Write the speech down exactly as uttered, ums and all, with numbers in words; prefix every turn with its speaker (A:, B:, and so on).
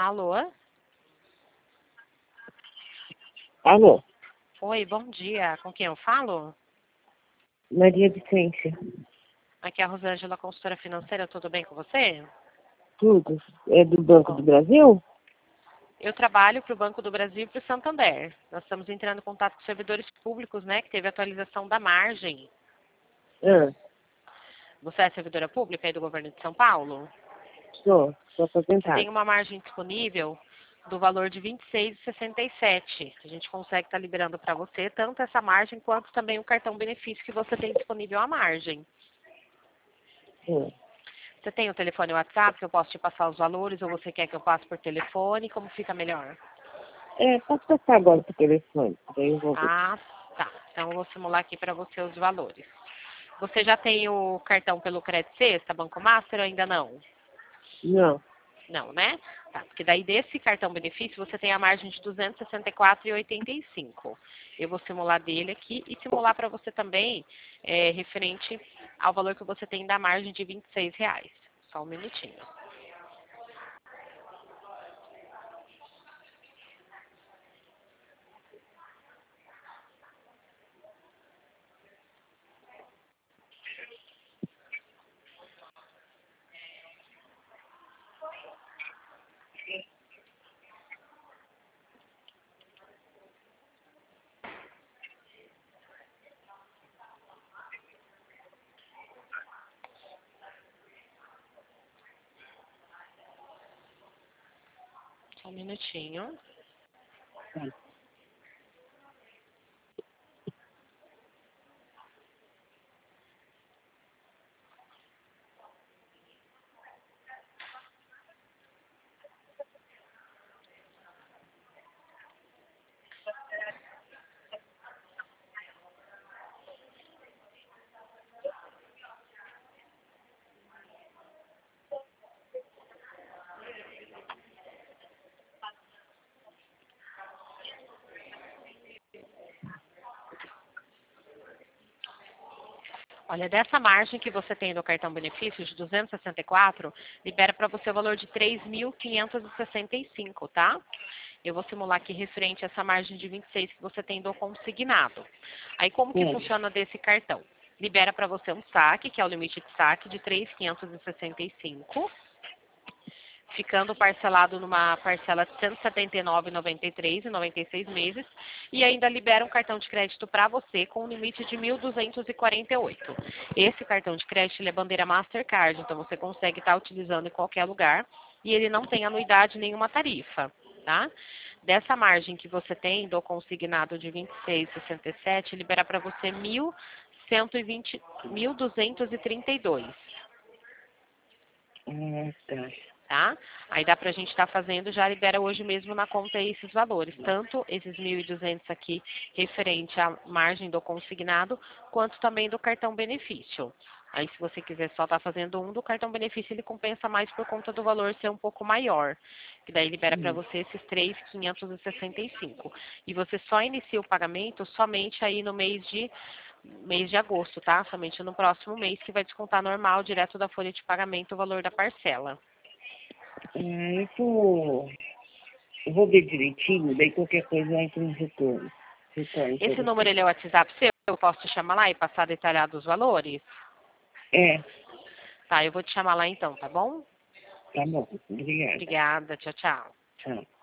A: Alô?
B: Alô?
A: Oi, bom dia. Com quem eu falo?
B: Maria Vicência.
A: Aqui é a Rosângela, consultora financeira. Tudo bem com você?
B: Tudo. É do Banco do Brasil?
A: Eu trabalho para o Banco do Brasil e para o Santander. Nós estamos entrando em contato com servidores públicos, né? Que teve atualização da margem.
B: Ah,
A: Você é servidora pública aí do governo de São Paulo?
B: sou. Sou
A: Que tem
B: aposentada.
A: uma margem disponível do valor de vinte e seis reais e sessenta e sete centavos. A gente consegue estar liberando para você tanto essa margem quanto também o cartão benefício que você tem disponível à margem.
B: Sim.
A: Você tem o telefone e o WhatsApp que eu posso te passar os valores ou você quer que eu passe por telefone? Como fica melhor?
B: É, pode passar agora pro telefone. Daí eu vou ver.
A: Ah, tá. Então eu vou simular aqui para você os valores. Você já tem o cartão pelo Crédito Sexta, Banco Master ou ainda não?
B: Não.
A: Não, né? Tá, porque daí desse cartão benefício você tem a margem de duzentos e sessenta e quatro reais e oitenta e cinco centavos. Eu vou simular dele aqui e simular para você também é, referente ao valor que você tem da margem de vinte e seis reais. Só um minutinho. Só um minutinho.
B: Tá.
A: Olha, dessa margem que você tem no cartão benefício de duzentos e sessenta e quatro, libera para você o valor de três mil quinhentos e sessenta e cinco, tá? Eu vou simular aqui referente a essa margem de vinte e seis que você tem do consignado. Aí como que
B: Sim.
A: funciona desse cartão? Libera para você um saque, que é o limite de saque, de três mil quinhentos e sessenta e cinco, ficando parcelado numa parcela de cento e setenta e nove reais e noventa e três centavos em noventa e seis meses, e ainda libera um cartão de crédito para você com um limite de mil duzentos e quarenta e oito reais. Esse cartão de crédito ele é bandeira Mastercard, então você consegue estar utilizando em qualquer lugar e ele não tem anuidade nenhuma tarifa, tá? Dessa margem que você tem do consignado de vinte e seis reais e sessenta e sete centavos, libera para você mil cento e vinte, mil duzentos e trinta e dois reais.
B: Ah, tá.
A: Tá? Aí dá pra gente estar fazendo, já libera hoje mesmo na conta aí esses valores, tanto esses mil e duzentos aqui referente à margem do consignado, quanto também do cartão benefício. Aí se você quiser só estar fazendo um do cartão benefício, ele compensa mais por conta do valor ser um pouco maior, que daí libera para
B: Sim.
A: você esses três mil quinhentos e sessenta e cinco. E você só inicia o pagamento somente aí no mês de mês de agosto, tá? Somente no próximo mês que vai descontar normal direto da folha de pagamento o valor da parcela.
B: Ah, eu vou... Eu vou ver direitinho, daí qualquer coisa eu entro em retorno. Retorno pra
A: Esse número
B: você.
A: ele é o WhatsApp seu? Eu posso te chamar lá e passar detalhado os valores?
B: É,
A: Tá, eu vou te chamar lá então, tá bom?
B: tá bom. Obrigada.
A: Obrigada, tchau, tchau.
B: Tchau.